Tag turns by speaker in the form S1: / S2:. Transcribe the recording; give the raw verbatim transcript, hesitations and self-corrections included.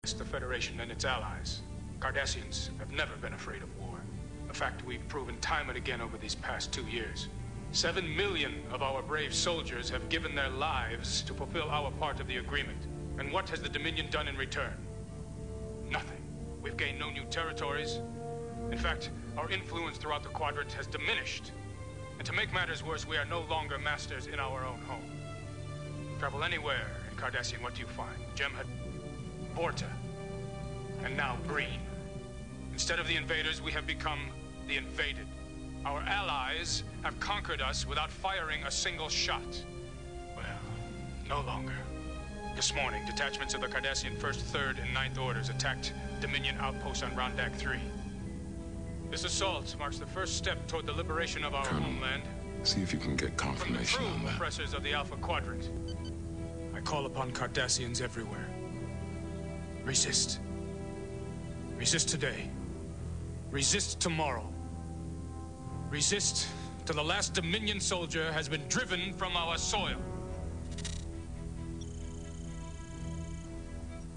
S1: The Federation and its allies. Cardassians have never been afraid of war. A fact we've proven time and again over these past two years. Seven million of our brave soldiers have given their lives to fulfill our part of the agreement. And what has the Dominion done in return? Nothing. We've gained no new territories. In fact, our influence throughout the quadrant has diminished. And to make matters worse, we are no longer masters in our own home. Travel anywhere in Cardassian, what do you find? Jem'Had, Vorta, and now Breen. Instead of the invaders, we have become the invaded. Our allies have conquered us without firing a single shot. Well, no longer. This morning, detachments of the Cardassian First, Third, and Ninth Orders attacked Dominion outposts on Rondak three. This assault marks the first step toward the liberation of our
S2: Colonel,
S1: homeland.
S2: See if you can get confirmation
S1: from the
S2: on
S1: true
S2: that.
S1: oppressors of the Alpha Quadrant. I call upon Cardassians everywhere. Resist. Resist today. Resist tomorrow. Resist till the last Dominion soldier has been driven from our soil.